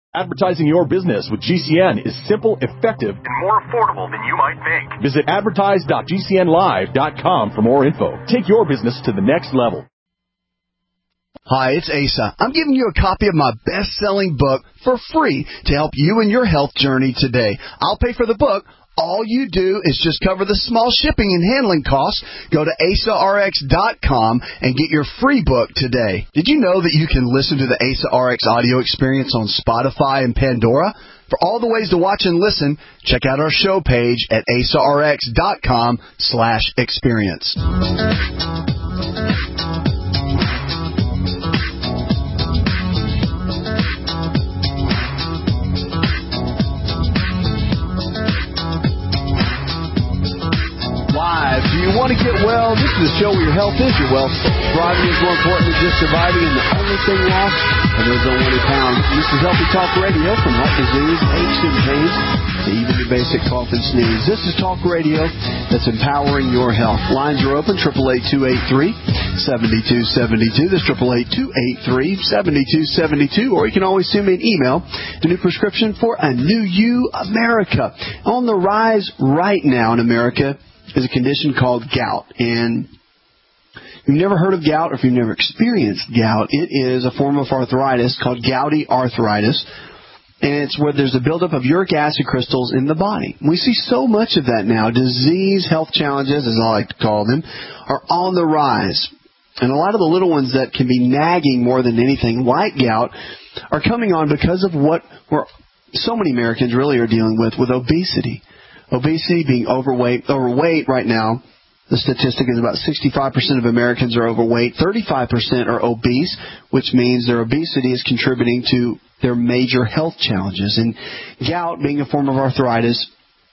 Advertising your business with GCN is simple, effective, and more affordable than you might think. Visit advertise.gcnlive.com for more info. Take your business to the next level. Hi, it's Asa. I'm giving you a copy of my best-selling book for free to help you in your health journey today. I'll pay for the book. All you do is just cover the small shipping and handling costs. Go to AsaRx.com and get your free book today. Did you know that you can listen to the Asa RX audio experience on Spotify and Pandora? For all the ways to watch and listen, check out our show page at AsaRx.com/experience. Do you want to get well? This is a show where your health is your wealth. Thriving is more important than just surviving, and the only thing lost are those unwanted pounds. This is Healthy Talk Radio, from heart disease, aches and pains, to even the basic cough and sneeze. This is Talk Radio that's empowering your health. Lines are open, 888-283-7272. That's 888-283-7272. Or you can always send me an email to New Prescription for a New You America. On the rise right now in America is a condition called gout. And if you've never heard of gout, or if you've never experienced gout, it is a form of arthritis called gouty arthritis. And it's where there's a buildup of uric acid crystals in the body. We see so much of that now. Disease, health challenges, as I like to call them, are on the rise. And a lot of the little ones that can be nagging more than anything, like gout, are coming on because of what so many Americans really are dealing with obesity. Obesity, being overweight right now, the statistic is about 65% of Americans are overweight, 35% are obese, which means their obesity is contributing to their major health challenges. And gout, being a form of arthritis,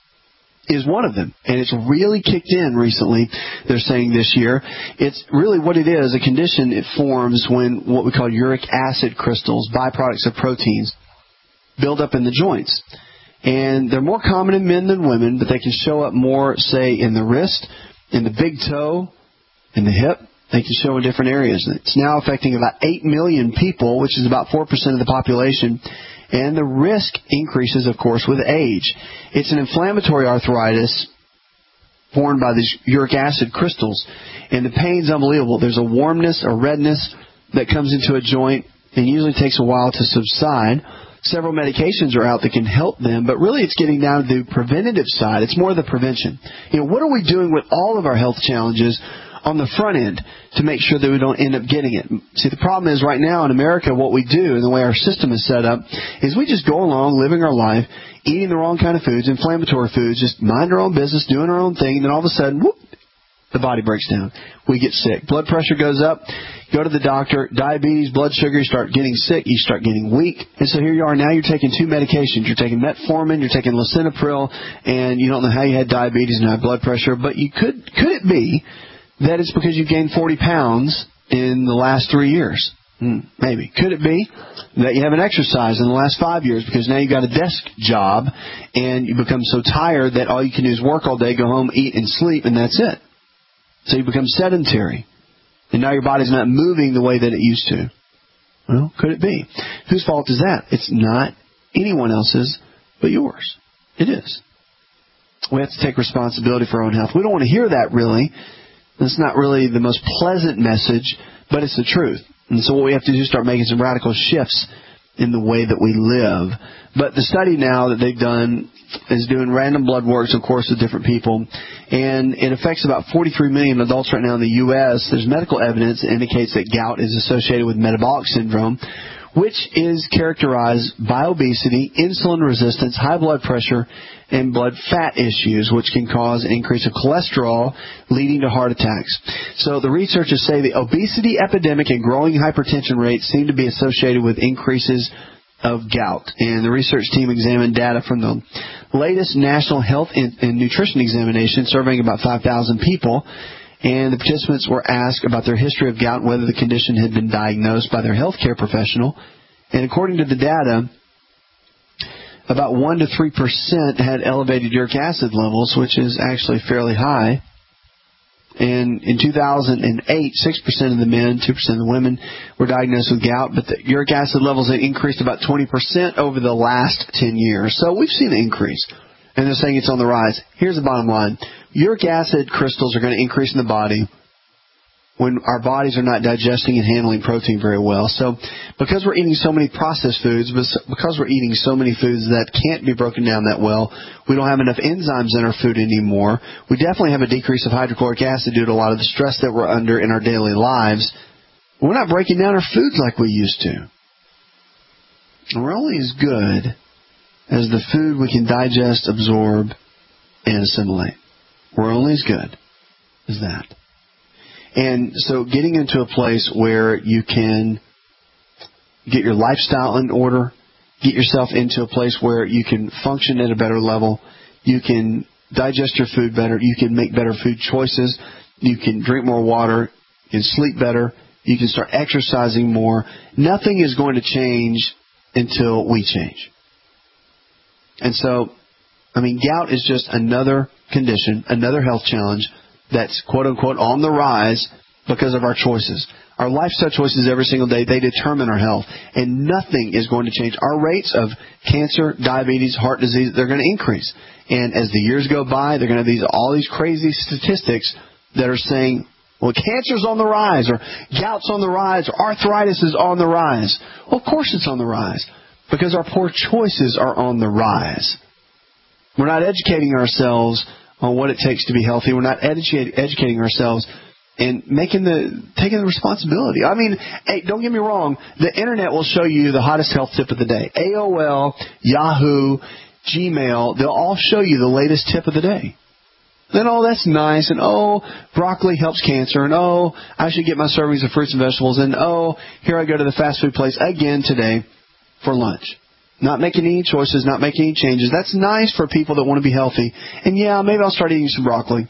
is one of them. And it's really kicked in recently, they're saying this year. It's really what it is, a condition it forms when what we call uric acid crystals, byproducts of proteins, build up in the joints. And they're more common in men than women, but they can show up more, say, in the wrist, in the big toe, in the hip. They can show in different areas. It's now affecting about 8 million people, which is about 4% of the population. And the risk increases, of course, with age. It's an inflammatory arthritis formed by these uric acid crystals. And the pain's unbelievable. There's a warmness, a redness that comes into a joint and usually takes a while to subside. Several medications are out that can help them, but really it's getting down to the preventative side. It's more the prevention. What are we doing with all of our health challenges on the front end to make sure that we don't end up getting it? See, the problem is right now in America, what we do and the way our system is set up is we just go along living our life, eating the wrong kind of foods, inflammatory foods, just mind our own business, doing our own thing, and then all of a sudden, whoop, the body breaks down. We get sick. Blood pressure goes up. Go to the doctor. Diabetes, blood sugar, you start getting sick. You start getting weak. And so here you are. Now you're taking two medications. You're taking metformin. You're taking lisinopril. And you don't know how you had diabetes and high blood pressure. But could it be that it's because you gained 40 pounds in the last 3 years? Maybe. Could it be that you haven't exercised in the last 5 years because now you got a desk job and you become so tired that all you can do is work all day, go home, eat, and sleep, and that's it? So you become sedentary. And now your body's not moving the way that it used to. Well, could it be? Whose fault is that? It's not anyone else's but yours. It is. We have to take responsibility for our own health. We don't want to hear that, really. It's not really the most pleasant message, but it's the truth. And so what we have to do is start making some radical shifts in the way that we live. But the study now that they've done is doing random blood works, of course, with different people. And it affects about 43 million adults right now in the U.S. There's medical evidence that indicates that gout is associated with metabolic syndrome, which is characterized by obesity, insulin resistance, high blood pressure, and blood fat issues, which can cause an increase of cholesterol, leading to heart attacks. So the researchers say the obesity epidemic and growing hypertension rates seem to be associated with increases of gout. And the research team examined data from the latest National Health and Nutrition Examination, surveying about 5,000 people. And the participants were asked about their history of gout and whether the condition had been diagnosed by their healthcare professional. And according to the data, about 1 to 3% had elevated uric acid levels, which is actually fairly high. And in 2008, 6% of the men, 2% of the women were diagnosed with gout, but the uric acid levels had increased about 20% over the last 10 years. So we've seen an increase. And they're saying it's on the rise. Here's the bottom line. Uric acid crystals are going to increase in the body when our bodies are not digesting and handling protein very well. So because we're eating so many processed foods, because we're eating so many foods that can't be broken down that well, we don't have enough enzymes in our food anymore. We definitely have a decrease of hydrochloric acid due to a lot of the stress that we're under in our daily lives. We're not breaking down our foods like we used to. And we're only as good as the food we can digest, absorb, and assimilate. We're only as good as that. And so getting into a place where you can get your lifestyle in order, get yourself into a place where you can function at a better level, you can digest your food better, you can make better food choices, you can drink more water, you can sleep better, you can start exercising more. Nothing is going to change until we change. And so, gout is just another condition, another health challenge that's quote-unquote on the rise because of our choices. Our lifestyle choices every single day, they determine our health. And nothing is going to change. Our rates of cancer, diabetes, heart disease, they're going to increase. And as the years go by, they're going to have all these crazy statistics that are saying, well, cancer's on the rise, or gout's on the rise, or arthritis is on the rise. Well, of course it's on the rise, because our poor choices are on the rise. We're not educating ourselves on what it takes to be healthy. We're not educating ourselves and taking the responsibility. Hey, don't get me wrong. The internet will show you the hottest health tip of the day. AOL, Yahoo, Gmail, they'll all show you the latest tip of the day. Then, that's nice, and broccoli helps cancer, and I should get my servings of fruits and vegetables, and here I go to the fast food place again today for lunch. Not making any choices, not making any changes. That's nice for people that want to be healthy. And yeah, maybe I'll start eating some broccoli.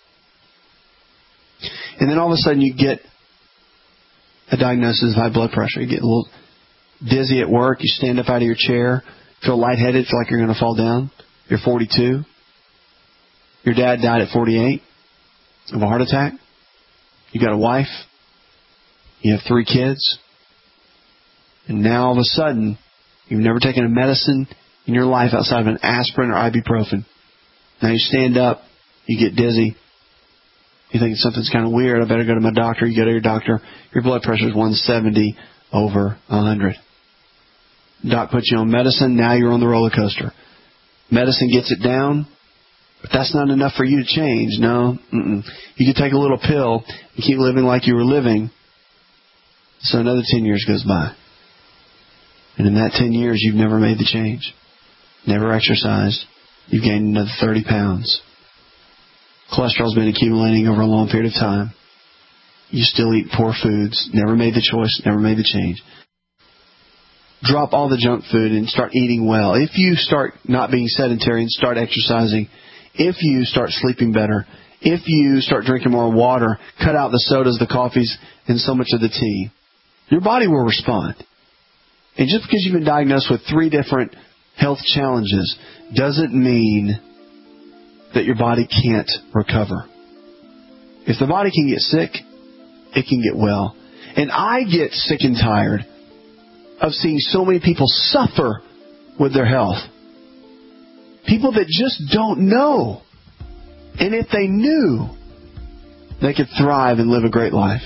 And then all of a sudden you get a diagnosis of high blood pressure. You get a little dizzy at work. You stand up out of your chair, feel lightheaded, feel like you're going to fall down. You're 42. Your dad died at 48 of a heart attack. You got a wife. You have 3 kids. And now all of a sudden, you've never taken a medicine in your life outside of an aspirin or ibuprofen. Now you stand up, you get dizzy. You think something's kind of weird. I better go to my doctor. You go to your doctor. Your blood pressure is 170 over 100. Doc puts you on medicine. Now you're on the roller coaster. Medicine gets it down, but that's not enough for you to change. No. You can take a little pill and keep living like you were living. So another 10 years goes by. And in that 10 years, you've never made the change. Never exercised. You've gained another 30 pounds. Cholesterol's been accumulating over a long period of time. You still eat poor foods. Never made the choice. Never made the change. Drop all the junk food and start eating well. If you start not being sedentary and start exercising, if you start sleeping better, if you start drinking more water, cut out the sodas, the coffees, and so much of the tea, your body will respond. And just because you've been diagnosed with 3 different health challenges doesn't mean that your body can't recover. If the body can get sick, it can get well. And I get sick and tired of seeing so many people suffer with their health. People that just don't know. And if they knew, they could thrive and live a great life.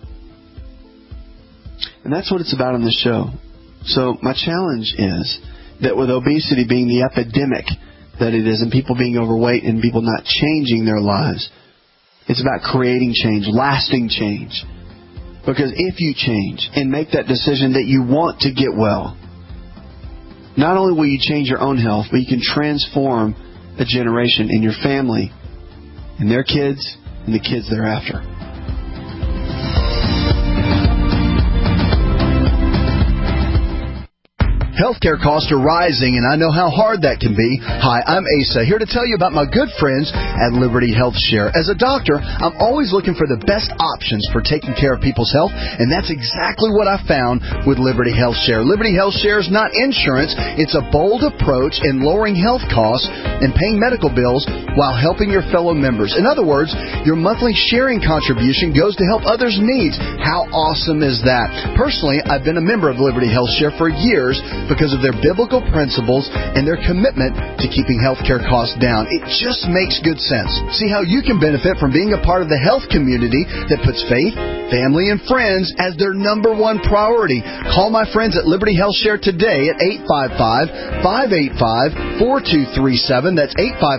And that's what it's about on this show. So my challenge is that with obesity being the epidemic that it is, and people being overweight and people not changing their lives, it's about creating change, lasting change. Because if you change and make that decision that you want to get well, not only will you change your own health, but you can transform a generation in your family and their kids and the kids thereafter. Healthcare costs are rising, and I know how hard that can be. Hi, I'm Asa, here to tell you about my good friends at Liberty Health Share. As a doctor, I'm always looking for the best options for taking care of people's health, and that's exactly what I found with Liberty Health Share. Liberty Health Share is not insurance. It's a bold approach in lowering health costs and paying medical bills while helping your fellow members. In other words, your monthly sharing contribution goes to help others' needs. How awesome is that? Personally, I've been a member of Liberty Health Share for years because of their biblical principles and their commitment to keeping healthcare costs down. It just makes good sense. See how you can benefit from being a part of the health community that puts faith, family, and friends as their number one priority. Call my friends at Liberty Health Share today at 855-585-4237. That's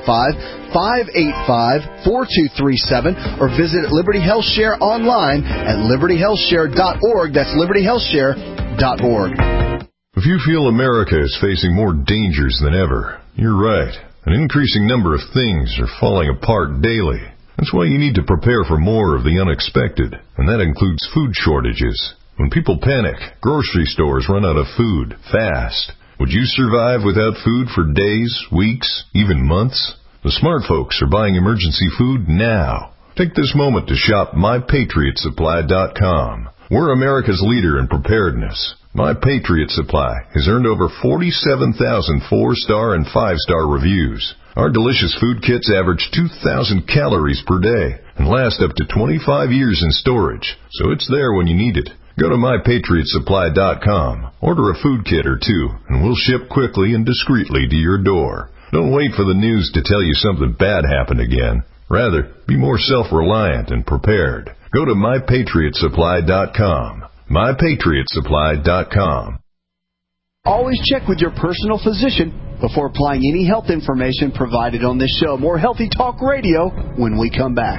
855-585-4237, or visit Liberty Health Share online at libertyhealthshare.org. That's libertyhealthshare.org. If you feel America is facing more dangers than ever, you're right. An increasing number of things are falling apart daily. That's why you need to prepare for more of the unexpected, and that includes food shortages. When people panic, grocery stores run out of food fast. Would you survive without food for days, weeks, even months? The smart folks are buying emergency food now. Take this moment to shop MyPatriotSupply.com. We're America's leader in preparedness. My Patriot Supply has earned over 47,000 4-star and 5-star reviews. Our delicious food kits average 2,000 calories per day and last up to 25 years in storage, so it's there when you need it. Go to MyPatriotSupply.com, order a food kit or two, and we'll ship quickly and discreetly to your door. Don't wait for the news to tell you something bad happened again. Rather, be more self-reliant and prepared. Go to MyPatriotSupply.com. MyPatriotSupply.com. Always check with your personal physician before applying any health information provided on this show. More Healthy Talk Radio when we come back.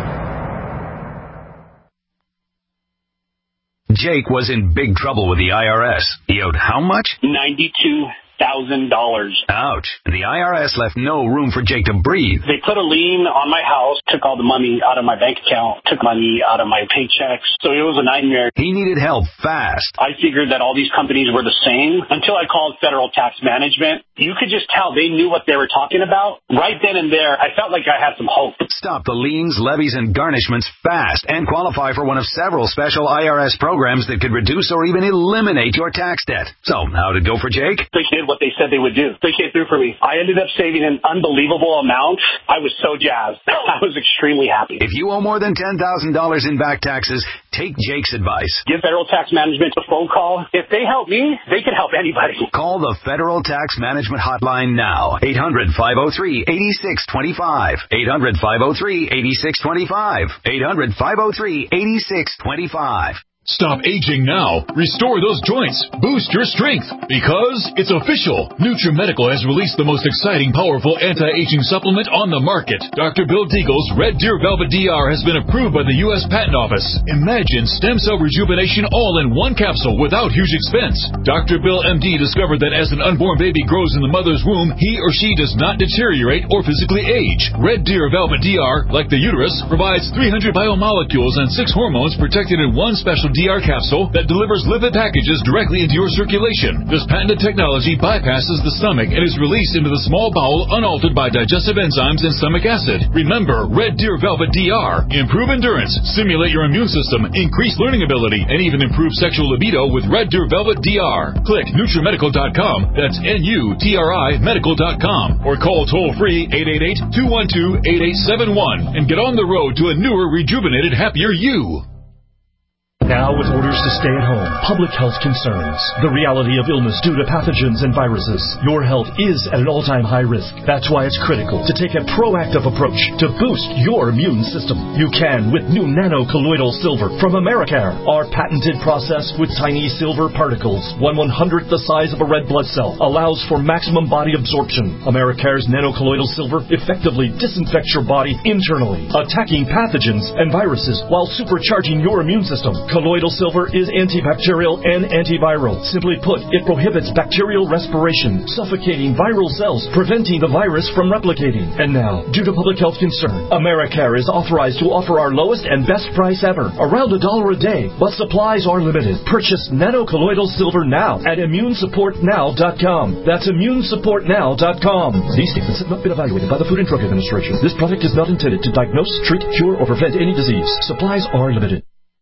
Jake was in big trouble with the IRS. He owed how much? $92,000. Ouch. The IRS left no room for Jake to breathe. They put a lien on my house, took all the money out of my bank account, took money out of my paychecks. So it was a nightmare. He needed help fast. I figured that all these companies were the same until I called Federal Tax Management. You could just tell they knew what they were talking about. Right then and there, I felt like I had some hope. Stop the liens, levies, and garnishments fast and qualify for one of several special IRS programs that could reduce or even eliminate your tax debt. So, how'd it go for Jake? They did what they said they would do. They came through for me. I ended up saving an unbelievable amount. I was so jazzed. I was extremely happy. If you owe more than $10,000 in back taxes, take Jake's advice. Give Federal Tax Management a phone call. If they help me, they can help anybody. Call the Federal Tax Management Hotline now. 800-503-8625. 800-503-8625. 800-503-8625. Stop aging now. Restore those joints. Boost your strength. Because it's official. NutriMedical has released the most exciting, powerful anti-aging supplement on the market. Dr. Bill Deagle's Red Deer Velvet DR has been approved by the U.S. Patent Office. Imagine stem cell rejuvenation all in one capsule without huge expense. Dr. Bill MD discovered that as an unborn baby grows in the mother's womb, he or she does not deteriorate or physically age. Red Deer Velvet DR, like the uterus, provides 300 biomolecules and 6 hormones protected in one special DR capsule that delivers lipid packages directly into your circulation. This patented technology bypasses the stomach and is released into the small bowel unaltered by digestive enzymes and stomach acid. Remember, Red Deer Velvet DR. Improve endurance, stimulate your immune system, increase learning ability, and even improve sexual libido with Red Deer Velvet DR. Click NutriMedical.com, that's NUTRI Medical.com, or call toll-free 888-212-8871 and get on the road to a newer, rejuvenated, happier you. Now, with orders to stay at home, public health concerns, the reality of illness due to pathogens and viruses, your health is at an all-time high risk. That's why it's critical to take a proactive approach to boost your immune system. You can with new nano-colloidal silver from Americare. Our patented process with tiny silver particles, 1/100th the size of a red blood cell, allows for maximum body absorption. Americare's nano-colloidal silver effectively disinfects your body internally, attacking pathogens and viruses while supercharging your immune system. Colloidal silver is antibacterial and antiviral. Simply put, it prohibits bacterial respiration, suffocating viral cells, preventing the virus from replicating. And now, due to public health concern, Americare is authorized to offer our lowest and best price ever, around $1 a day, but supplies are limited. Purchase nanocolloidal silver now at immunesupportnow.com. That's immunesupportnow.com. These statements have not been evaluated by the Food and Drug Administration. This product is not intended to diagnose, treat, cure, or prevent any disease. Supplies are limited.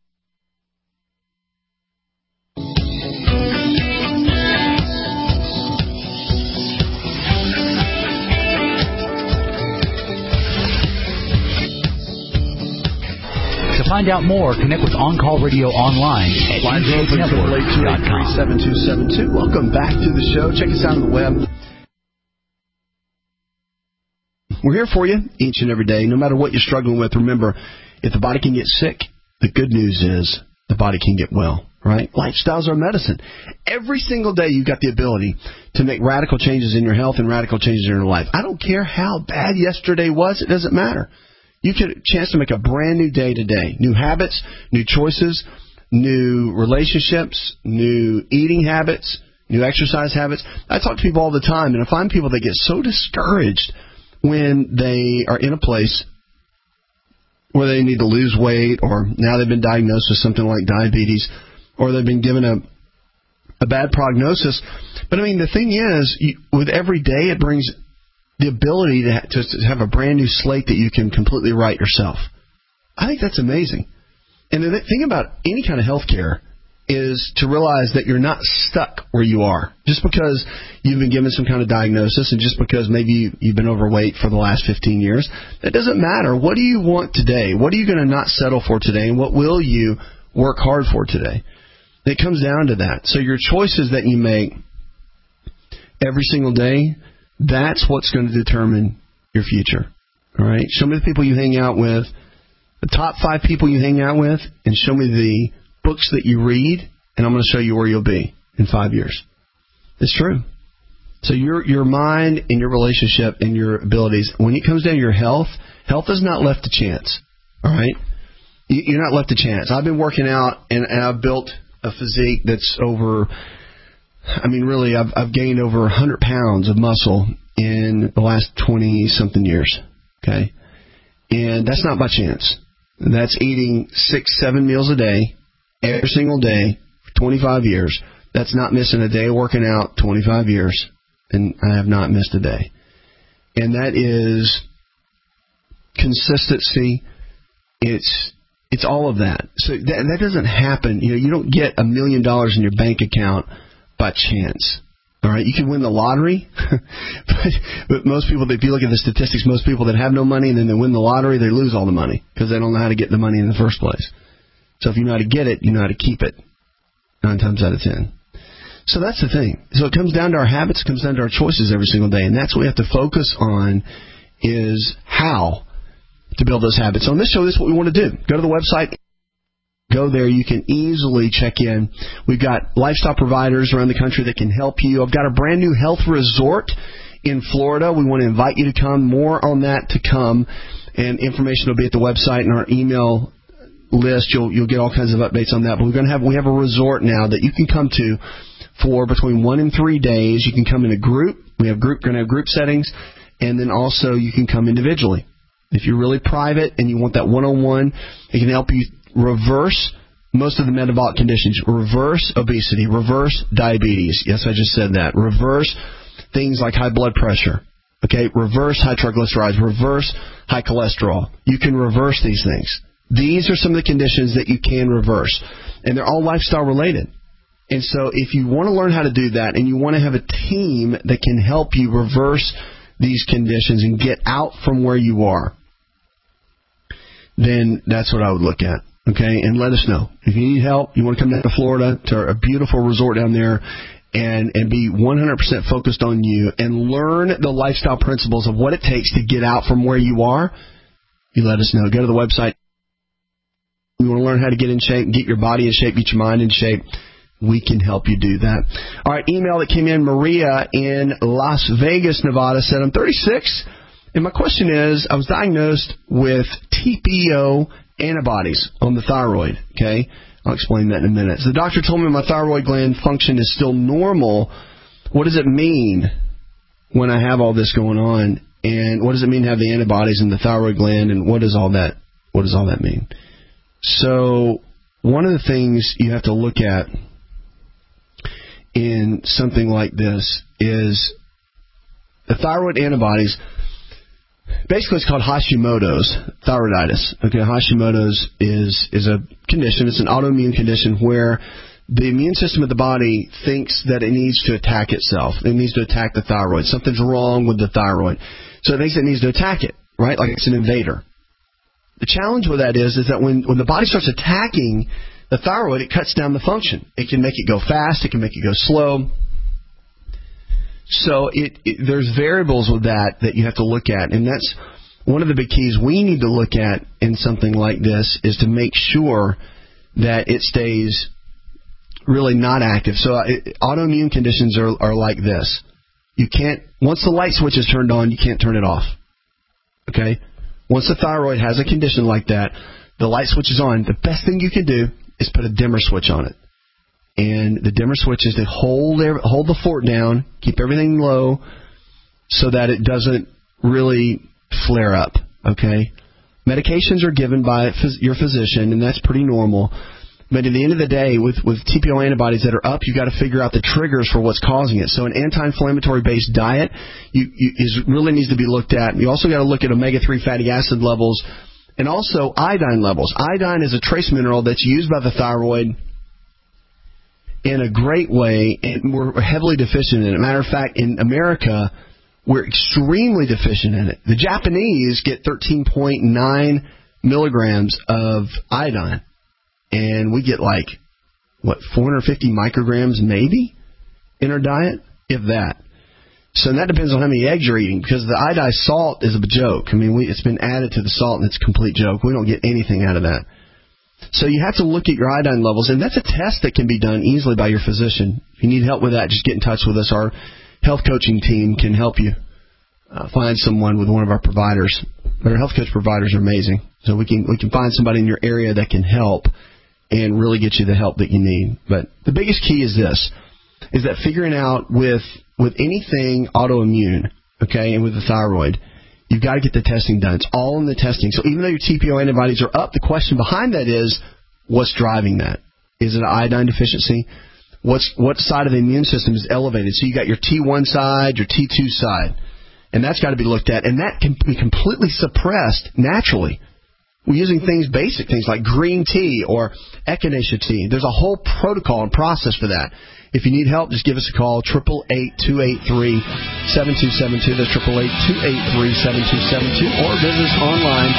To find out more, connect with On Call Radio online at NJNetwork.com. Welcome back to the show. Check us out on the web. We're here for you each and every day, no matter what you're struggling with. Remember, if the body can get sick, the good news is the body can get well, right? Lifestyles are medicine. Every single day you've got the ability to make radical changes in your health and radical changes in your life. I don't care how bad yesterday was. It doesn't matter. You get a chance to make a brand new day today. New habits, new choices, new relationships, new eating habits, new exercise habits. I talk to people all the time, and I find people that get so discouraged when they are in a place where they need to lose weight, or now they've been diagnosed with something like diabetes, or they've been given a bad prognosis. But, I mean, the thing is, with every day, it brings the ability to have a brand new slate that you can completely write yourself. I think that's amazing. And the thing about any kind of health care is to realize that you're not stuck where you are. Just because you've been given some kind of diagnosis and just because maybe you've been overweight for the last 15 years, that doesn't matter. What do you want today? What are you going to not settle for today? And what will you work hard for today? It comes down to that. So your choices that you make every single day, that's what's going to determine your future. All right? Show me the people you hang out with, the top 5 people you hang out with, and show me the books that you read, and I'm going to show you where you'll be in 5 years. It's true. So your mind and your relationship and your abilities, when it comes down to your health is not left to chance. All right? You're not left to chance. I've been working out, and I've built a physique that's over, I mean, really, I've gained over 100 pounds of muscle in the last 20-something years. Okay? And that's not by chance. That's eating 6-7 meals a day, every single day, for 25 years. That's not missing a day of working out, 25 years, and I have not missed a day. And that is consistency. It's all of that. So that doesn't happen. You don't get $1 million in your bank account by chance. All right, you can win the lottery, but most people, if you look at the statistics, most people that have no money and then they win the lottery, they lose all the money because they don't know how to get the money in the first place. So if you know how to get it, you know how to keep it 9 times out of 10. So that's the thing. So it comes down to our habits, it comes down to our choices every single day, and that's what we have to focus on is how to build those habits. So on this show, this is what we want to do. Go to the website. Go there. You can easily check in. We've got lifestyle providers around the country that can help you. I've got a brand new health resort in Florida. We want to invite you to come. More on that to come. And information will be at the website and our email list. You'll get all kinds of updates on that. But we have a resort now that you can come to for between 1 and 3 days. You can come in a group. We're going to have group settings. And then also you can come individually. If you're really private and you want that one-on-one, it can help you reverse most of the metabolic conditions. Reverse obesity. Reverse diabetes. Yes, I just said that. Reverse things like high blood pressure. Okay? Reverse high triglycerides. Reverse high cholesterol. You can reverse these things. These are some of the conditions that you can reverse. And they're all lifestyle related. And so if you want to learn how to do that and you want to have a team that can help you reverse these conditions and get out from where you are, then that's what I would look at. Okay, and let us know. If you need help, you want to come down to Florida, to a beautiful resort down there, and be 100% focused on you and learn the lifestyle principles of what it takes to get out from where you are, you let us know. Go to the website. You want to learn how to get in shape, get your body in shape, get your mind in shape, we can help you do that. All right, email that came in, Maria in Las Vegas, Nevada, said, I'm 36, and my question is, I was diagnosed with TPO antibodies on the thyroid, okay? I'll explain that in a minute. So the doctor told me my thyroid gland function is still normal. What does it mean when I have all this going on? And what does it mean to have the antibodies in the thyroid gland? And what does all that mean? So one of the things you have to look at in something like this is the thyroid antibodies. Basically, it's called Hashimoto's thyroiditis. Okay, Hashimoto's is a condition. It's an autoimmune condition where the immune system of the body thinks that it needs to attack itself. It needs to attack the thyroid. Something's wrong with the thyroid. So it thinks it needs to attack it, right? Like it's an invader. The challenge with that is that when the body starts attacking the thyroid, it cuts down the function. It can make it go fast. It can make it go slow. So there's variables with that you have to look at, and that's one of the big keys we need to look at in something like this is to make sure that it stays really not active. So autoimmune conditions are like this. You can't, once the light switch is turned on, you can't turn it off. Okay? Once the thyroid has a condition like that, the light switch is on. The best thing you can do is put a dimmer switch on it. And the dimmer switch is to hold the fort down, keep everything low so that it doesn't really flare up, okay? Medications are given by your physician, and that's pretty normal. But at the end of the day, with TPO antibodies that are up, you've got to figure out the triggers for what's causing it. So an anti-inflammatory-based diet really needs to be looked at. You also got to look at omega-3 fatty acid levels and also iodine levels. Iodine is a trace mineral that's used by the thyroid in a great way, and we're heavily deficient in it. Matter of fact, in America, we're extremely deficient in it. The Japanese get 13.9 milligrams of iodine, and we get 450 micrograms maybe in our diet, if that. So that depends on how many eggs you're eating, because the iodized salt is a joke. I mean, it's been added to the salt, and it's a complete joke. We don't get anything out of that. So you have to look at your iodine levels, and that's a test that can be done easily by your physician. If you need help with that, just get in touch with us. Our health coaching team can help you find someone with one of our providers. But our health coach providers are amazing, so we can find somebody in your area that can help and really get you the help that you need. But the biggest key is this, is that figuring out with anything autoimmune, okay, and with the thyroid, you've got to get the testing done. It's all in the testing. So even though your TPO antibodies are up, the question behind that is, what's driving that? Is it an iodine deficiency? What side of the immune system is elevated? So you got your T1 side, your T2 side, and that's got to be looked at. And that can be completely suppressed naturally. We're using basic things like green tea or echinacea tea. There's a whole protocol and process for that. If you need help, just give us a call, 888-283-7272. That's 888-283-7272. Or visit us online.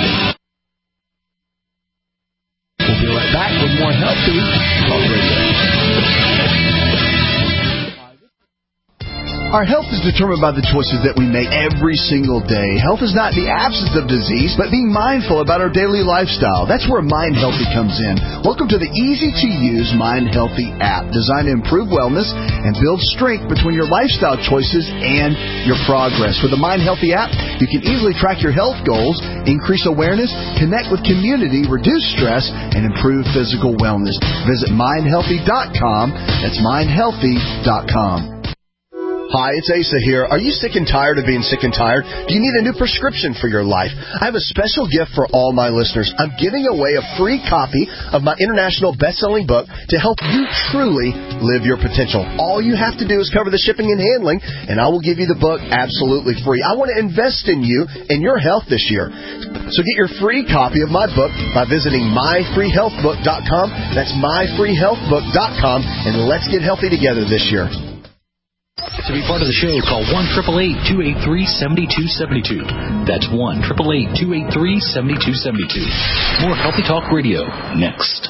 We'll be right back with more Healthy Talk Radio. Our health is determined by the choices that we make every single day. Health is not the absence of disease, but being mindful about our daily lifestyle. That's where Mind Healthy comes in. Welcome to the easy-to-use Mind Healthy app, designed to improve wellness and build strength between your lifestyle choices and your progress. With the Mind Healthy app, you can easily track your health goals, increase awareness, connect with community, reduce stress, and improve physical wellness. Visit mindhealthy.com. That's mindhealthy.com. Hi, it's Asa here. Are you sick and tired of being sick and tired? Do you need a new prescription for your life? I have a special gift for all my listeners. I'm giving away a free copy of my international best-selling book to help you truly live your potential. All you have to do is cover the shipping and handling, and I will give you the book absolutely free. I want to invest in you and your health this year. So get your free copy of my book by visiting myfreehealthbook.com. That's myfreehealthbook.com, and let's get healthy together this year. To be part of the show, call 1-888-283-7272. That's 1-888-283-7272. More Healthy Talk Radio next.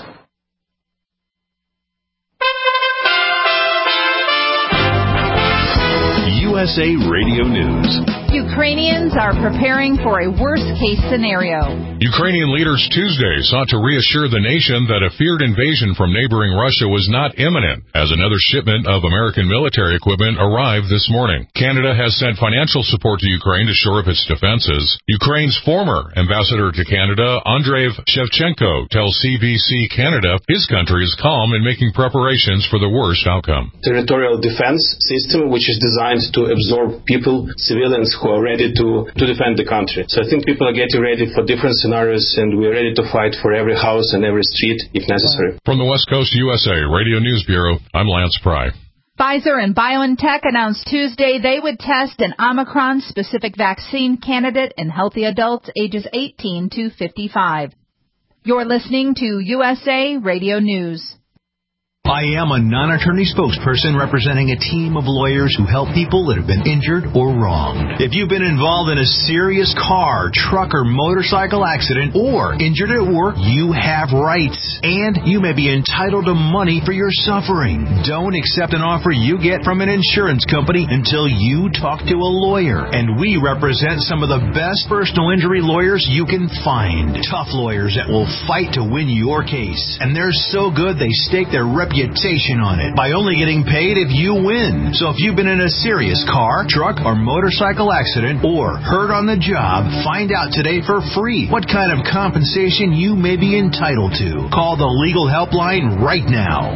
USA Radio News. Ukrainians are preparing for a worst-case scenario. Ukrainian leaders Tuesday sought to reassure the nation that a feared invasion from neighboring Russia was not imminent, as another shipment of American military equipment arrived this morning. Canada has sent financial support to Ukraine to shore up its defenses. Ukraine's former ambassador to Canada, Andrei Shevchenko, tells CBC Canada his country is calm in making preparations for the worst outcome. Territorial defense system, which is designed to absorb people, civilians who are ready to defend the country. So I think people are getting ready for different scenarios, and we're ready to fight for every house and every street if necessary. From the West Coast USA Radio News Bureau, I'm Lance Pry. Pfizer and BioNTech announced Tuesday they would test an Omicron-specific vaccine candidate in healthy adults ages 18 to 55. You're listening to USA Radio News. I am a non-attorney spokesperson representing a team of lawyers who help people that have been injured or wronged. If you've been involved in a serious car, truck, or motorcycle accident or injured at work, you have rights, and you may be entitled to money for your suffering. Don't accept an offer you get from an insurance company until you talk to a lawyer, and we represent some of the best personal injury lawyers you can find. Tough lawyers that will fight to win your case, and they're so good they stake their reputation on it by only getting paid if you win. So if you've been in a serious car, truck, or motorcycle accident or hurt on the job, find out today for free what kind of compensation you may be entitled to. Call the legal helpline right now.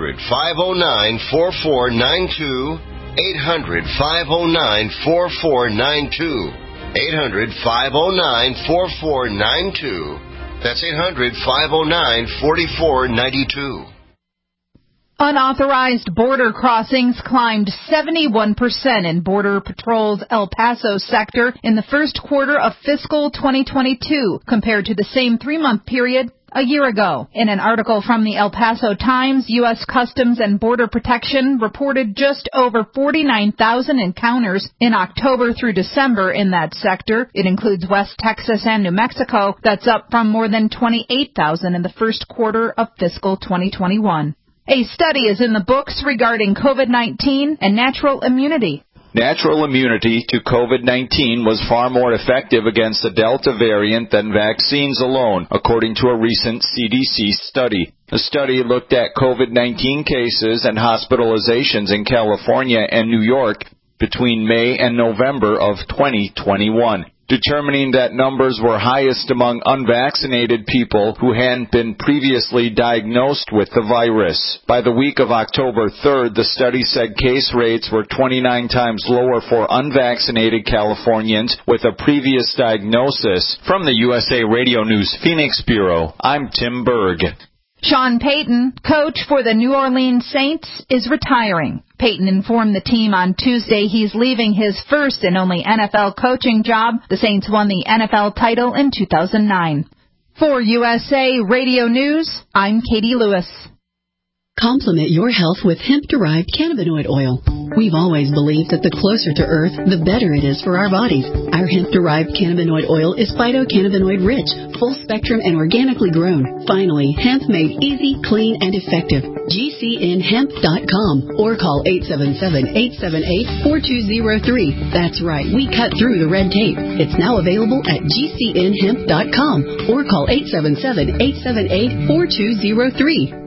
800-509-4492. 800-509-4492. 800-509-4492. That's 800-509-4492. Unauthorized border crossings climbed 71% in Border Patrol's El Paso sector in the first quarter of fiscal 2022 compared to the same three-month period a year ago. In an article from the El Paso Times, U.S. Customs and Border Protection reported just over 49,000 encounters in October through December in that sector. It includes West Texas and New Mexico. That's up from more than 28,000 in the first quarter of fiscal 2021. A study is in the books regarding COVID-19 and natural immunity. Natural immunity to COVID-19 was far more effective against the Delta variant than vaccines alone, according to a recent CDC study. The study looked at COVID-19 cases and hospitalizations in California and New York between May and November of 2021. Determining that numbers were highest among unvaccinated people who hadn't been previously diagnosed with the virus. By the week of October 3rd, the study said case rates were 29 times lower for unvaccinated Californians with a previous diagnosis. From the USA Radio News Phoenix Bureau, I'm Tim Berg. Sean Payton, coach for the New Orleans Saints, is retiring. Payton informed the team on Tuesday he's leaving his first and only NFL coaching job. The Saints won the NFL title in 2009. For USA Radio News, I'm Katie Lewis. Complement your health with hemp-derived cannabinoid oil. We've always believed that the closer to Earth, the better it is for our bodies. Our hemp-derived cannabinoid oil is phytocannabinoid-rich, full-spectrum, and organically grown. Finally, hemp made easy, clean, and effective. GCNhemp.com or call 877-878-4203. That's right, we cut through the red tape. It's now available at GCNhemp.com or call 877-878-4203.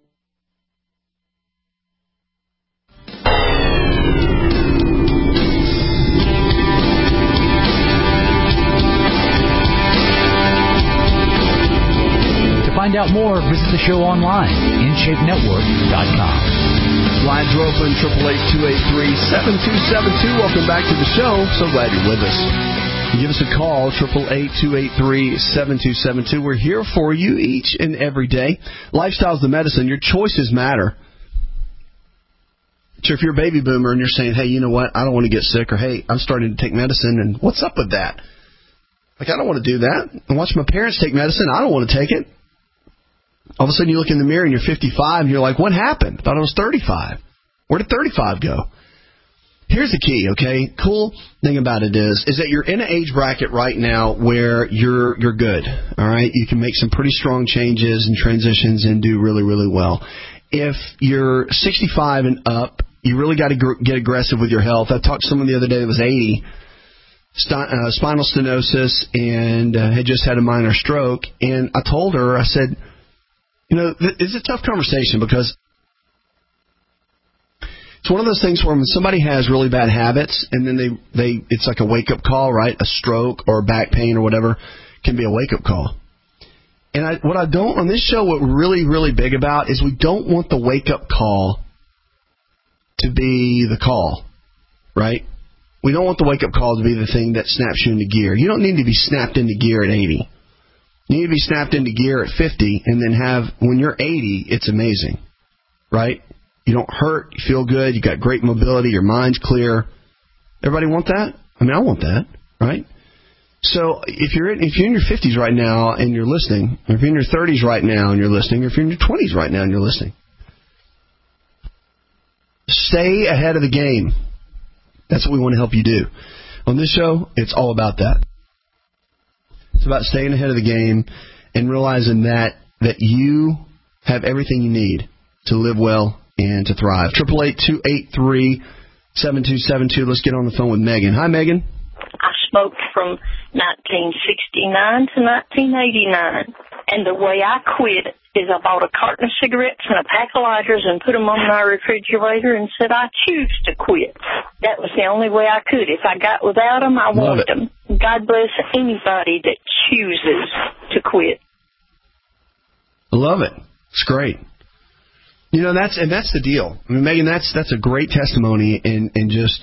Find out more, visit the show online, InShapeNetwork.com. Lines are open, 888-283-7272. Welcome back to the show. So glad you're with us. Give us a call, 888-283-7272. We're here for you each and every day. Lifestyle's the medicine. Your choices matter. So if you're a baby boomer and you're saying, hey, you know what, I don't want to get sick, or hey, I'm starting to take medicine, and what's up with that? Like, I don't want to do that. And watch my parents take medicine. I don't want to take it. All of a sudden you look in the mirror and you're 55 and you're like, what happened? I thought I was 35. Where did 35 go? Here's the key, okay? Cool thing about it is that you're in an age bracket right now where you're good, all right? You can make some pretty strong changes and transitions and do really, really well. If you're 65 and up, you really got to get aggressive with your health. I talked to someone the other day that was 80, spinal stenosis and had just had a minor stroke. And I told her, I said, it's a tough conversation because it's one of those things where when somebody has really bad habits and then it's like a wake-up call, right? A stroke or back pain or whatever can be a wake-up call. And what I don't, on this show, what we're really, really big about is we don't want the wake-up call to be the call, right? We don't want the wake-up call to be the thing that snaps you into gear. You don't need to be snapped into gear at 80. You need to be snapped into gear at 50 and then when you're 80, it's amazing, right? You don't hurt, you feel good, you got great mobility, your mind's clear. Everybody want that? I mean, I want that, right? So if you're in your 50s right now and you're listening, or if you're in your 30s right now and you're listening, or if you're in your 20s right now and you're listening, stay ahead of the game. That's what we want to help you do. On this show, it's all about that. It's about staying ahead of the game and realizing that you have everything you need to live well and to thrive. 888-283-7272. Let's get on the phone with Megan. Hi, Megan. I smoked from 1969 to 1989, and the way I quit is I bought a carton of cigarettes and a pack of lighters and put them on my refrigerator and said I choose to quit. That was the only way I could. If I got without them, I wanted them. God bless anybody that chooses to quit. I love it. It's great. That's the deal. I mean, Megan, that's a great testimony, and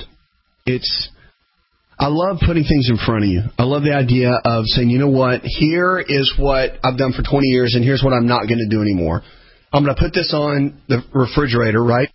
I love putting things in front of you. I love the idea of saying, you know what, here is what I've done for 20 years, and here's what I'm not going to do anymore. I'm going to put this on the refrigerator, right?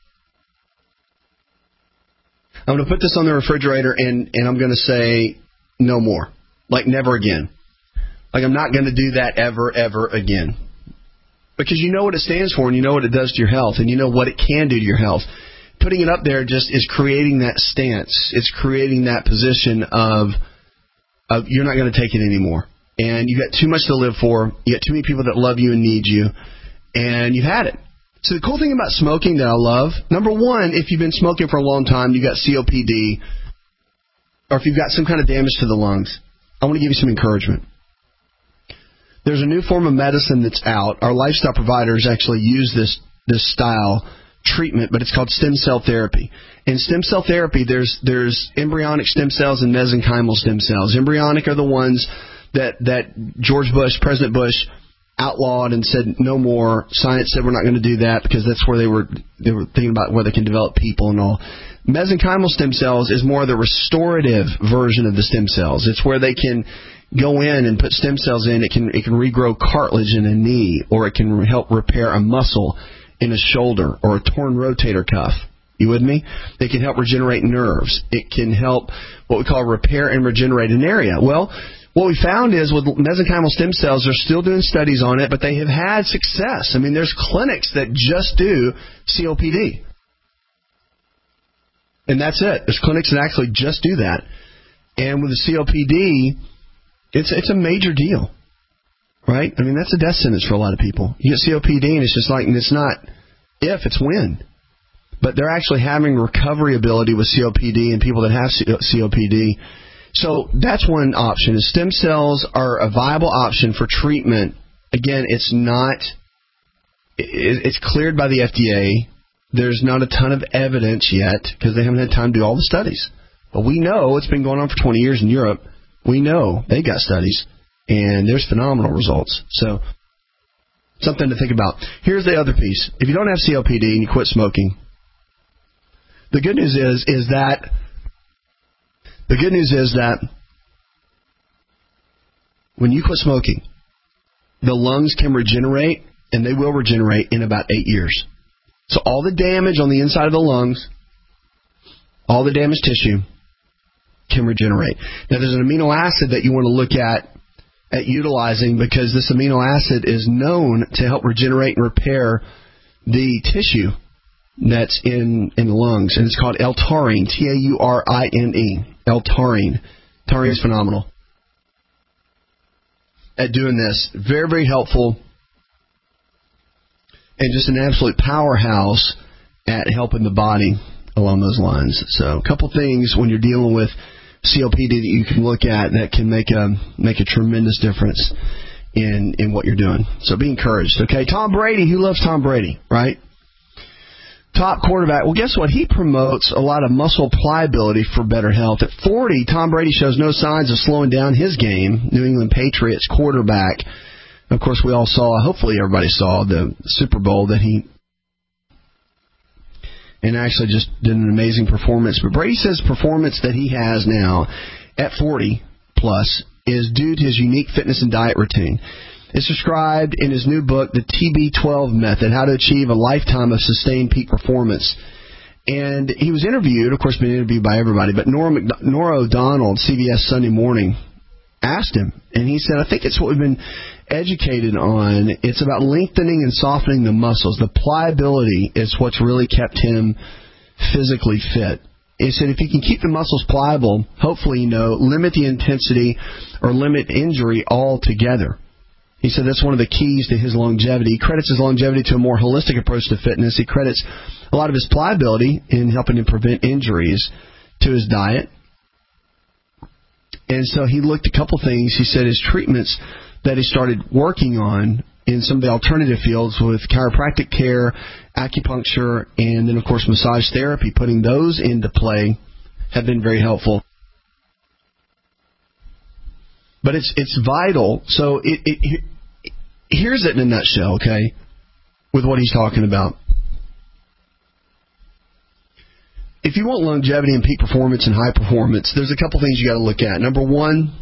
I'm going to put this on the refrigerator, and I'm going to say no more. Like never again. Like I'm not going to do that ever again. Because you know what it stands for, and you know what it does to your health, and you know what it can do to your health. Putting it up there just is creating that stance. It's creating that position of you're not going to take it anymore. And you've got too much to live for. You got too many people that love you and need you. And you've had it. So the cool thing about smoking that I love, number one, if you've been smoking for a long time, you've got COPD, or if you've got some kind of damage to the lungs, I want to give you some encouragement. There's a new form of medicine that's out. Our lifestyle providers actually use this style treatment, but it's called stem cell therapy. In stem cell therapy, there's embryonic stem cells and mesenchymal stem cells. Embryonic are the ones that President Bush outlawed and said no more. Science said we're not going to do that because that's where they were thinking about where they can develop people and all. Mesenchymal stem cells is more the restorative version of the stem cells. It's where they can go in and put stem cells in. It can regrow cartilage in a knee, or it can help repair a muscle in a shoulder or a torn rotator cuff. You with me? They can help regenerate nerves. It can help what we call repair and regenerate an area. Well, what we found is with mesenchymal stem cells, they're still doing studies on it, but they have had success. I mean, there's clinics that just do COPD. And that's it. There's clinics that actually just do that. And with the COPD, it's a major deal. Right? I mean, that's a death sentence for a lot of people. You get COPD, and it's just like, and it's not if, it's when. But they're actually having recovery ability with COPD and people that have COPD. So that's one option. Is stem cells are a viable option for treatment. Again, it's cleared by the FDA. There's not a ton of evidence yet because they haven't had time to do all the studies. But we know it's been going on for 20 years in Europe. We know they got studies. And there's phenomenal results. So, something to think about. Here's the other piece. If you don't have COPD and you quit smoking, the good news is that when you quit smoking, the lungs can regenerate, and they will regenerate in about 8 years. So all the damage on the inside of the lungs, all the damaged tissue, can regenerate. Now, there's an amino acid that you want to look at utilizing, because this amino acid is known to help regenerate and repair the tissue that's in the lungs, and it's called L-taurine, Taurine. L-taurine. Taurine is phenomenal at doing this. Very, very helpful, and just an absolute powerhouse at helping the body along those lines. So a couple things when you're dealing with COPD that you can look at that can make a tremendous difference in what you're doing. So be encouraged, okay? Tom Brady, who loves Tom Brady, right? Top quarterback. Well, guess what? He promotes a lot of muscle pliability for better health. At 40, Tom Brady shows no signs of slowing down his game. New England Patriots quarterback. Of course, we all saw, hopefully everybody saw, the Super Bowl that he and actually just did an amazing performance. But Brady says performance that he has now at 40 plus is due to his unique fitness and diet routine. It's described in his new book, The TB12 Method, How to Achieve a Lifetime of Sustained Peak Performance. And he was interviewed, of course, been interviewed by everybody, but Nora O'Donnell, CBS Sunday Morning, asked him, and he said, I think it's what we've been educated on. It's about lengthening and softening the muscles. The pliability is what's really kept him physically fit. He said if you can keep the muscles pliable, hopefully, limit the intensity or limit injury altogether. He said that's one of the keys to his longevity. He credits his longevity to a more holistic approach to fitness. He credits a lot of his pliability in helping him prevent injuries to his diet. And so he looked at a couple things. He said his treatments that he started working on in some of the alternative fields with chiropractic care, acupuncture, and then, of course, massage therapy, putting those into play have been very helpful. But it's vital. So here's it in a nutshell, okay, with what he's talking about. If you want longevity and peak performance and high performance, there's a couple things you got to look at. Number one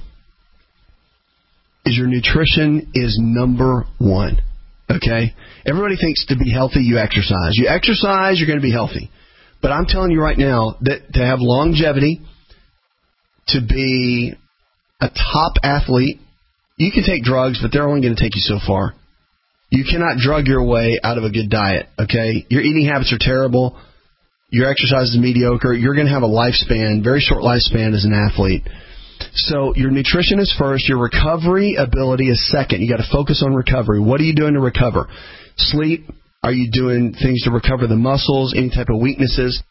is your nutrition is number one, okay? Everybody thinks to be healthy, you exercise. You exercise, you're going to be healthy. But I'm telling you right now that to have longevity, to be a top athlete, you can take drugs, but they're only going to take you so far. You cannot drug your way out of a good diet, okay? Your eating habits are terrible. Your exercise is mediocre. You're going to have a lifespan, very short lifespan as an athlete. So your nutrition is first. Your recovery ability is second. You got to focus on recovery. What are you doing to recover? Sleep. Are you doing things to recover the muscles, any type of weaknesses?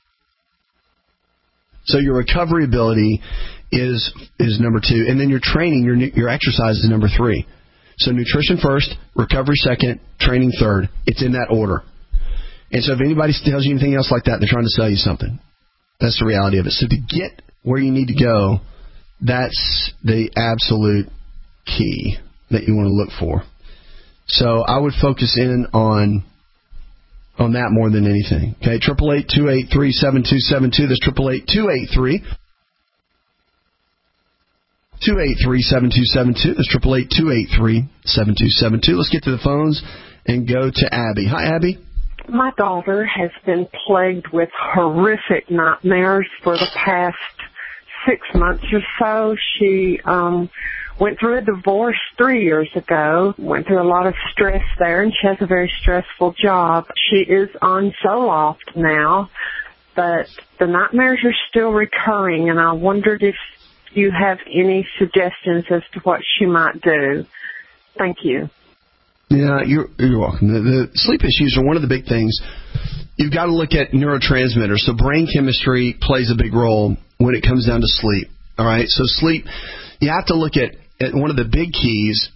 So your recovery ability is number two. And then your training, your exercise is number three. So nutrition first, recovery second, training third. It's in that order. And so if anybody tells you anything else like that, they're trying to sell you something. That's the reality of it. So to get where you need to go, that's the absolute key that you want to look for. So I would focus in on that more than anything. Okay, 888-283-7272. That's 888-283-7272. That's 888-283-7272. Let's get to the phones and go to Abby. Hi, Abby. My daughter has been plagued with horrific nightmares for the past 6 months or so. She went through a divorce 3 years ago, went through a lot of stress there, and she has a very stressful job. She is on Zoloft now, but the nightmares are still recurring, and I wondered if you have any suggestions as to what she might do. Thank you. Yeah, you're welcome. The sleep issues are one of the big things. You've got to look at neurotransmitters. So brain chemistry plays a big role when it comes down to sleep. All right? So sleep, you have to look at one of the big keys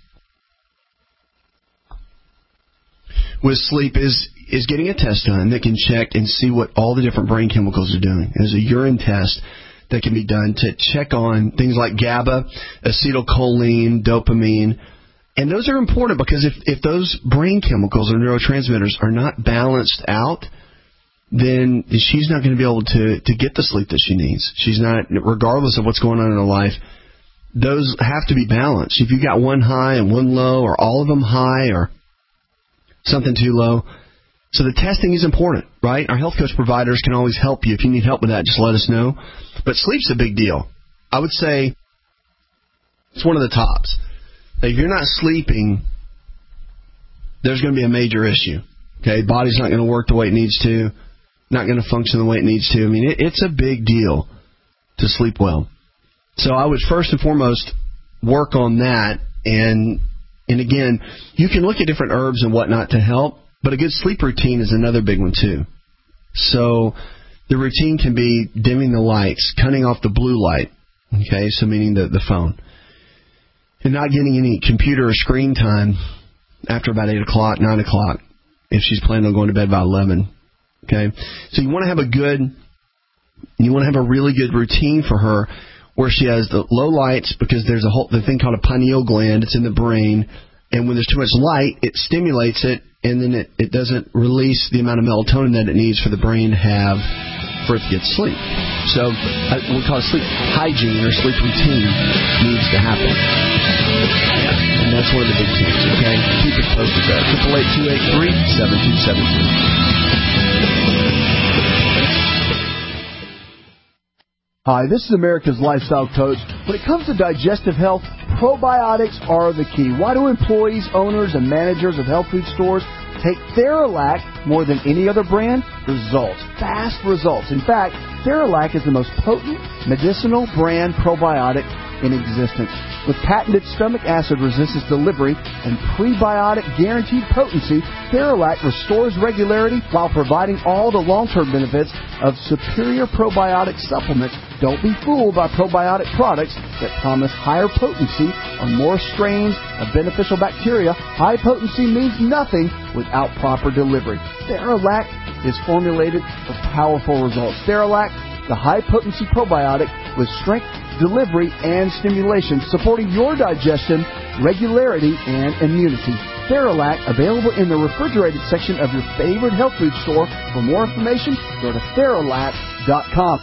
with sleep is getting a test done that can check and see what all the different brain chemicals are doing. There's a urine test that can be done to check on things like GABA, acetylcholine, dopamine. And those are important because if those brain chemicals or neurotransmitters are not balanced out, then she's not going to be able to get the sleep that she needs. She's not, regardless of what's going on in her life, those have to be balanced. If you've got one high and one low, or all of them high, or something too low. So the testing is important, right? Our health coach providers can always help you. If you need help with that, just let us know. But sleep's a big deal. I would say it's one of the tops. If you're not sleeping, there's going to be a major issue. Okay, body's not going to work the way it needs to, not going to function the way it needs to. I mean, it's a big deal to sleep well. So I would first and foremost work on that. And again, you can look at different herbs and whatnot to help, but a good sleep routine is another big one too. So the routine can be dimming the lights, cutting off the blue light, Okay, so meaning the phone. And not getting any computer or screen time after about 8 o'clock, 9 o'clock, if she's planning on going to bed by 11. Okay, so you want to have a really good routine for her where she has the low lights, because there's the thing called a pineal gland. It's in the brain, and when there's too much light, it stimulates it, and then it doesn't release the amount of melatonin that it needs for the brain to have for it to get sleep. So we call it sleep hygiene or sleep routine needs to happen. And that's one of the big things, okay? Keep it posted there. 888-283-7272. Hi, this is America's Lifestyle Coach. When it comes to digestive health, probiotics are the key. Why do employees, owners, and managers of health food stores take Theralac more than any other brand? Results. Fast results. In fact, Theralac is the most potent medicinal brand probiotic in existence. With patented stomach acid resistance delivery and prebiotic guaranteed potency, Theralac restores regularity while providing all the long-term benefits of superior probiotic supplements. Don't be fooled by probiotic products that promise higher potency or more strains of beneficial bacteria. High potency means nothing without proper delivery. Theralac is formulated for powerful results. Theralac, the high-potency probiotic with strength, delivery, and stimulation, supporting your digestion, regularity, and immunity. Theralac, available in the refrigerated section of your favorite health food store. For more information, go to Theralac.com.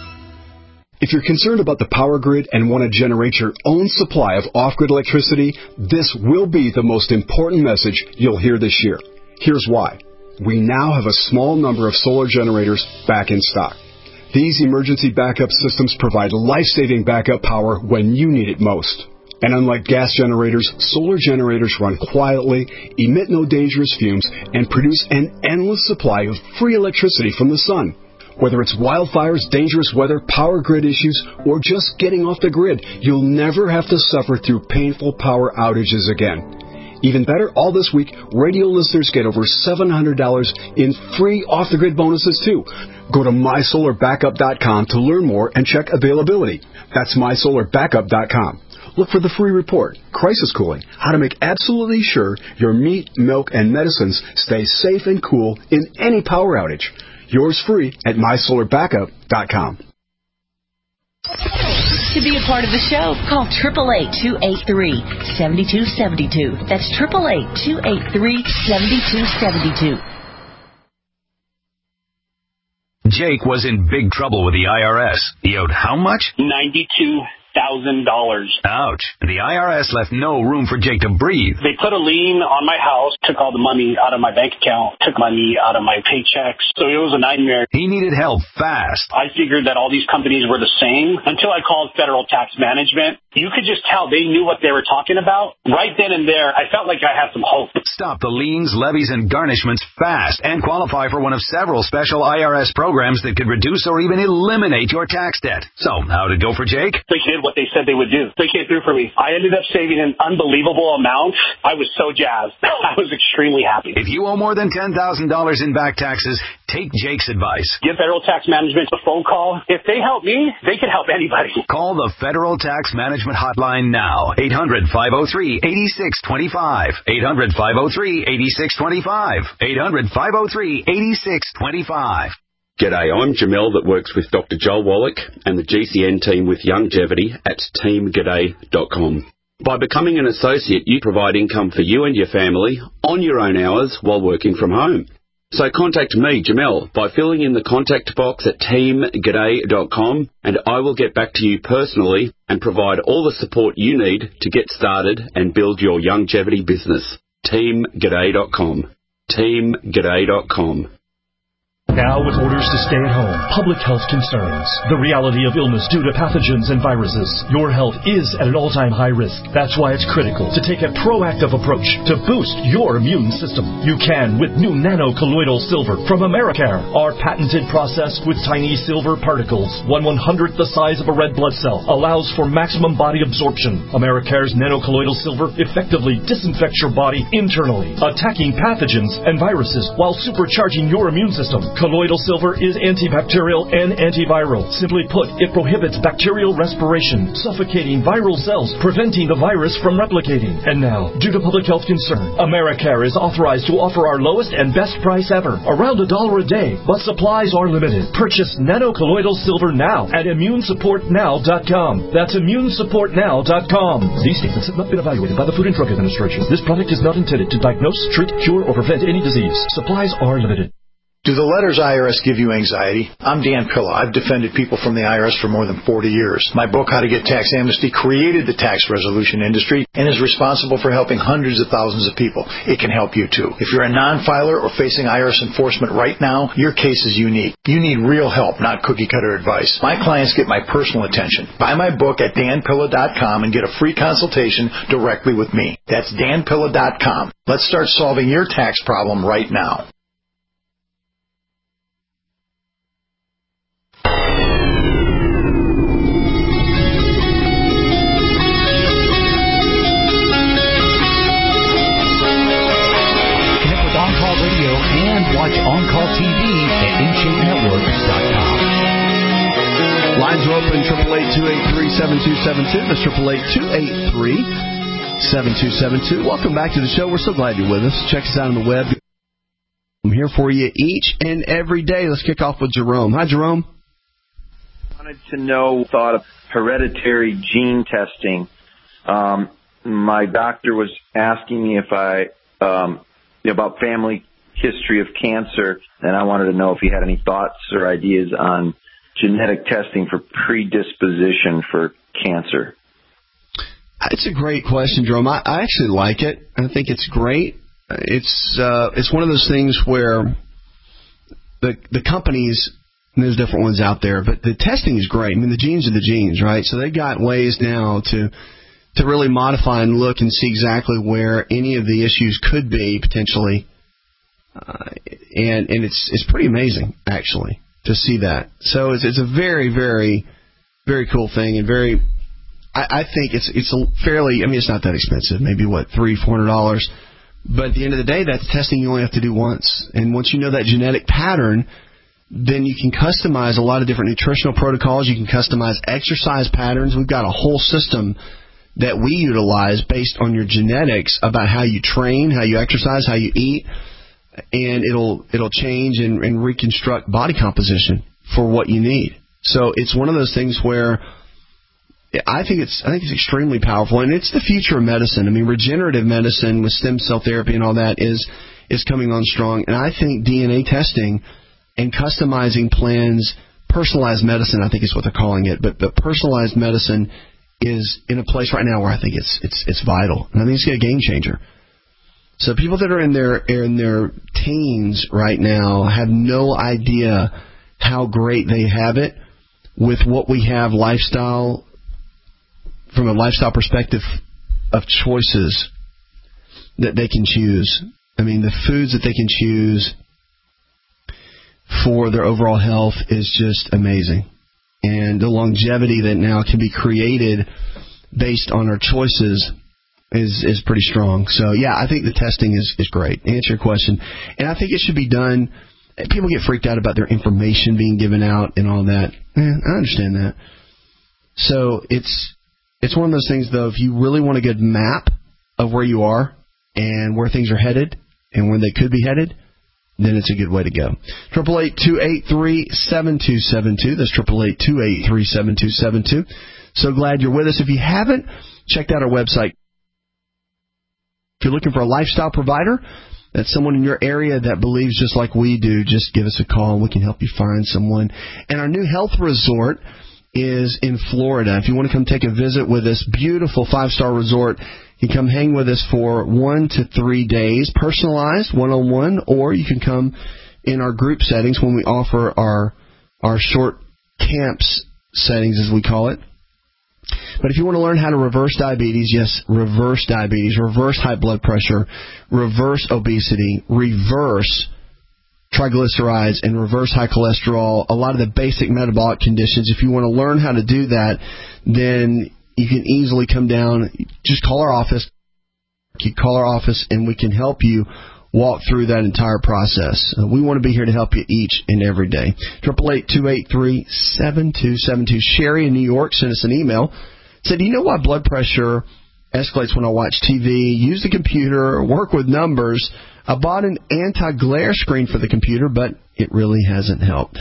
If you're concerned about the power grid and want to generate your own supply of off-grid electricity, this will be the most important message you'll hear this year. Here's why. We now have a small number of solar generators back in stock. These emergency backup systems provide life-saving backup power when you need it most. And unlike gas generators, solar generators run quietly, emit no dangerous fumes, and produce an endless supply of free electricity from the sun. Whether it's wildfires, dangerous weather, power grid issues, or just getting off the grid, you'll never have to suffer through painful power outages again. Even better, all this week, radio listeners get over $700 in free off-the-grid bonuses, too. Go to MySolarBackup.com to learn more and check availability. That's MySolarBackup.com. Look for the free report, Crisis Cooling, how to make absolutely sure your meat, milk, and medicines stay safe and cool in any power outage. Yours free at MySolarBackup.com. To be a part of the show, call 888-283-7272. That's 888-283-7272. Jake was in big trouble with the IRS. He owed how much? $92,000. Ouch. The IRS left no room for Jake to breathe. They put a lien on my house, took all the money out of my bank account, took money out of my paychecks. So it was a nightmare. He needed help fast. I figured that all these companies were the same until I called Federal Tax Management. You could just tell they knew what they were talking about. Right then and there, I felt like I had some hope. Stop the liens, levies, and garnishments fast and qualify for one of several special IRS programs that could reduce or even eliminate your tax debt. So, how'd it go for Jake? They did what they said they would do. They came through for me. I ended up saving an unbelievable amount. I was so jazzed. I was extremely happy. If you owe more than $10,000 in back taxes, take Jake's advice. Give Federal Tax Management a phone call. If they help me, they can help anybody. Call the Federal Tax Management Hotline now. 800-503-8625. 800-503-8625. 800-503-8625. G'day, I'm Jamel that works with Dr. Joel Wallach and the GCN team with Longevity at teamg'day.com. By becoming an associate, you provide income for you and your family on your own hours while working from home. So contact me, Jamel, by filling in the contact box at teamg'day.com, and I will get back to you personally and provide all the support you need to get started and build your longevity business. teamg'day.com. teamg'day.com. Now with orders to stay at home, public health concerns, the reality of illness due to pathogens and viruses. Your health is at an all-time high risk. That's why it's critical to take a proactive approach to boost your immune system. You can with new nano-colloidal silver from Americare. Our patented process with tiny silver particles, 1/100th the size of a red blood cell, allows for maximum body absorption. Americare's nano-colloidal silver effectively disinfects your body internally, attacking pathogens and viruses while supercharging your immune system. Colloidal silver is antibacterial and antiviral. Simply put, it prohibits bacterial respiration, suffocating viral cells, preventing the virus from replicating. And now, due to public health concern, AmeriCare is authorized to offer our lowest and best price ever, around $1 a day, but supplies are limited. Purchase Nano Colloidal silver now at ImmuneSupportNow.com. That's ImmuneSupportNow.com. These statements have not been evaluated by the Food and Drug Administration. This product is not intended to diagnose, treat, cure, or prevent any disease. Supplies are limited. Do the letters IRS give you anxiety? I'm Dan Pilla. I've defended people from the IRS for more than 40 years. My book, How to Get Tax Amnesty, created the tax resolution industry and is responsible for helping hundreds of thousands of people. It can help you too. If you're a non-filer or facing IRS enforcement right now, your case is unique. You need real help, not cookie-cutter advice. My clients get my personal attention. Buy my book at danpilla.com and get a free consultation directly with me. That's danpilla.com. Let's start solving your tax problem right now. Watch On Call TV at InShapeNetwork.com. Lines are open, 888-283-7272. That's 888-283-7272. Welcome back to the show. We're so glad you're with us. Check us out on the web. I'm here for you each and every day. Let's kick off with Jerome. Hi, Jerome. I wanted to know thought of hereditary gene testing. My doctor was asking me if about family history of cancer, and I wanted to know if he had any thoughts or ideas on genetic testing for predisposition for cancer. It's a great question, Jerome. I actually like it. I think it's great. It's one of those things where the companies, and there's different ones out there, but the testing is great. I mean, the genes are the genes, right? So they've got ways now to really modify and look and see exactly where any of the issues could be potentially. And it's pretty amazing, actually, to see that. So it's a very, very, very cool thing, and I think it's a fairly. I mean, it's not that expensive. Maybe $300-$400, but at the end of the day, that's testing you only have to do once. And once you know that genetic pattern, then you can customize a lot of different nutritional protocols. You can customize exercise patterns. We've got a whole system that we utilize based on your genetics about how you train, how you exercise, how you eat. And it'll change and reconstruct body composition for what you need. So it's one of those things where I think it's extremely powerful, and it's the future of medicine. I mean, regenerative medicine with stem cell therapy and all that is coming on strong. And I think DNA testing and customizing plans, personalized medicine, I think is what they're calling it. But personalized medicine is in a place right now where I think it's vital, and I think it's a game changer. So people that are in their teens right now have no idea how great they have it with what we have from a lifestyle perspective of choices that they can choose. I mean, the foods that they can choose for their overall health is just amazing. And the longevity that now can be created based on our choices is pretty strong. So, yeah, I think the testing is great. To answer your question. And I think it should be done. People get freaked out about their information being given out and all that. I understand that. So it's one of those things, though, if you really want a good map of where you are and where things are headed and where they could be headed, then it's a good way to go. 888-283-7272. That's 888-283-7272. So glad you're with us. If you haven't checked out our website, if you're looking for a lifestyle provider, that's someone in your area that believes just like we do, just give us a call and we can help you find someone. And our new health resort is in Florida. If you want to come take a visit with this beautiful 5-star resort, you can come hang with us for 1 to 3 days, personalized, one-on-one, or you can come in our group settings when we offer our short camps settings, as we call it. But if you want to learn how to reverse diabetes, yes, reverse diabetes, reverse high blood pressure, reverse obesity, reverse triglycerides, and reverse high cholesterol, a lot of the basic metabolic conditions, if you want to learn how to do that, then you can easily come down. Just call our office. You call our office, and we can help you walk through that entire process. We want to be here to help you each and every day. 888-283-7272. Sherry in New York sent us an email. Said, do you know why blood pressure escalates when I watch TV, use the computer, work with numbers? I bought an anti-glare screen for the computer, but it really hasn't helped.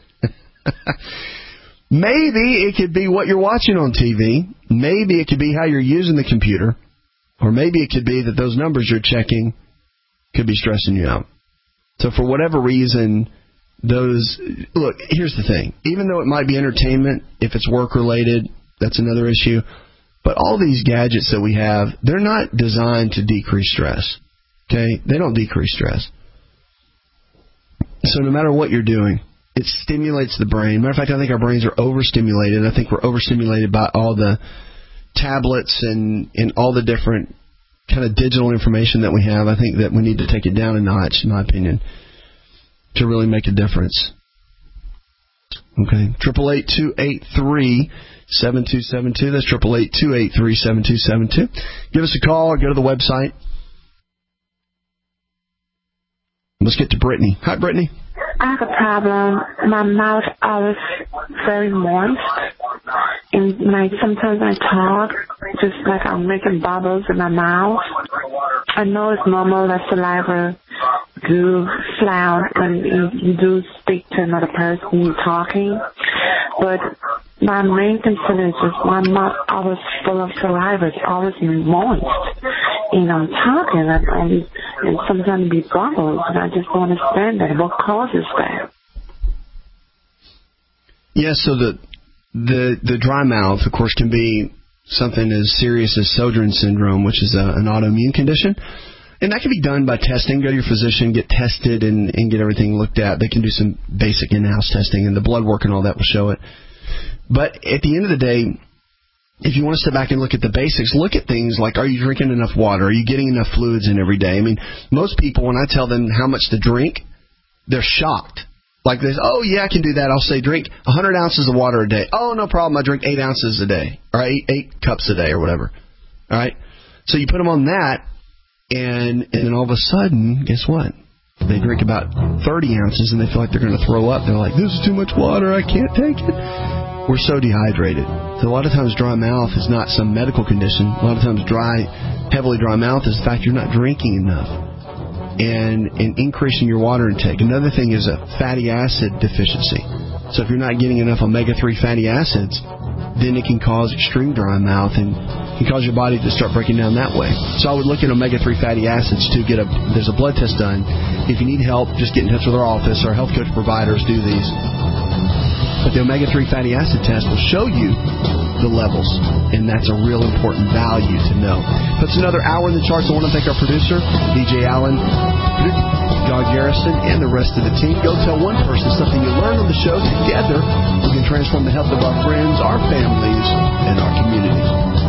Maybe it could be what you're watching on TV. Maybe it could be how you're using the computer. Or maybe it could be that those numbers you're checking could be stressing you out. So for whatever reason, look, here's the thing. Even though it might be entertainment, if it's work-related, that's another issue. But all these gadgets that we have, they're not designed to decrease stress. Okay? They don't decrease stress. So no matter what you're doing, it stimulates the brain. Matter of fact, I think our brains are overstimulated. I think we're overstimulated by all the tablets and all the different kind of digital information that we have. I think that we need to take it down a notch, in my opinion, to really make a difference. Okay, 888-283-7272. That's 888-283-7272. Give us a call or go to the website. Let's get to Brittany. Hi, Brittany. I have a problem. My mouth always very moist, and sometimes I talk just like I'm making bubbles in my mouth. I know it's normal that saliva do flow when you do speak to another person talking, but my main concern is just my mouth always full of saliva. It's always moist. And I'm talking, and sometimes be bubbles, and I just don't understand that. What causes that? Yeah, so the dry mouth, of course, can be something as serious as Sjögren's syndrome, which is an autoimmune condition. And that can be done by testing. Go to your physician, get tested, and get everything looked at. They can do some basic in-house testing, and the blood work and all that will show it. But at the end of the day, if you want to step back and look at the basics, look at things like, are you drinking enough water? Are you getting enough fluids in every day? I mean, most people, when I tell them how much to drink, they're shocked. Like this, oh, yeah, I can do that. I'll say drink 100 ounces of water a day. Oh, no problem. I drink 8 ounces a day, or 8 cups a day or whatever. All right? So you put them on that, and then all of a sudden, guess what? They drink about 30 ounces, and they feel like they're going to throw up. They're like, this is too much water. I can't take it. We're so dehydrated. So a lot of times dry mouth is not some medical condition. A lot of times heavily dry mouth is the fact you're not drinking enough and increasing your water intake. Another thing is a fatty acid deficiency. So if you're not getting enough omega-3 fatty acids, then it can cause extreme dry mouth and can cause your body to start breaking down that way. So I would look at omega-3 fatty acids to there's a blood test done. If you need help, just get in touch with our office. Our health coach providers do these. But the omega-3 fatty acid test will show you the levels, and that's a real important value to know. That's another hour in the charts. I want to thank our producer, DJ Allen, John Garrison, and the rest of the team. Go tell one person something you learned on the show. Together, we can transform the health of our friends, our families, and our communities.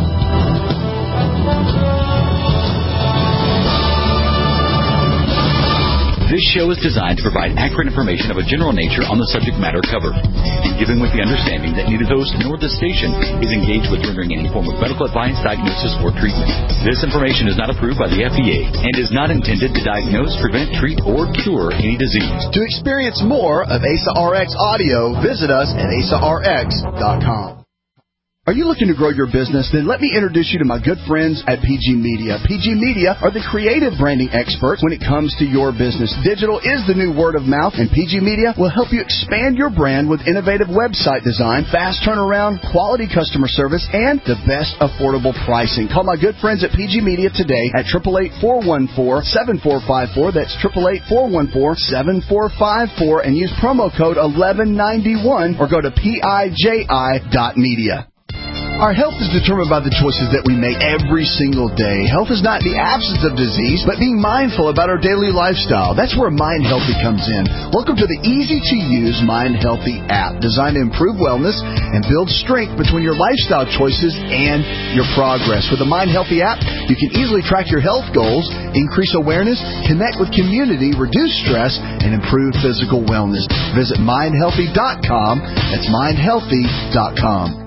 This show is designed to provide accurate information of a general nature on the subject matter covered, and given with the understanding that neither host nor the station is engaged with rendering any form of medical advice, diagnosis, or treatment. This information is not approved by the FDA and is not intended to diagnose, prevent, treat, or cure any disease. To experience more of ASA RX audio, visit us at asarx.com. Are you looking to grow your business? Then let me introduce you to my good friends at PG Media. PG Media are the creative branding experts when it comes to your business. Digital is the new word of mouth, and PG Media will help you expand your brand with innovative website design, fast turnaround, quality customer service, and the best affordable pricing. Call my good friends at PG Media today at 888-414-7454. That's 888-414-7454, and use promo code 1191 or go to piji.media. Our health is determined by the choices that we make every single day. Health is not the absence of disease, but being mindful about our daily lifestyle. That's where Mind Healthy comes in. Welcome to the easy-to-use Mind Healthy app, designed to improve wellness and build strength between your lifestyle choices and your progress. With the Mind Healthy app, you can easily track your health goals, increase awareness, connect with community, reduce stress, and improve physical wellness. Visit mindhealthy.com. That's mindhealthy.com.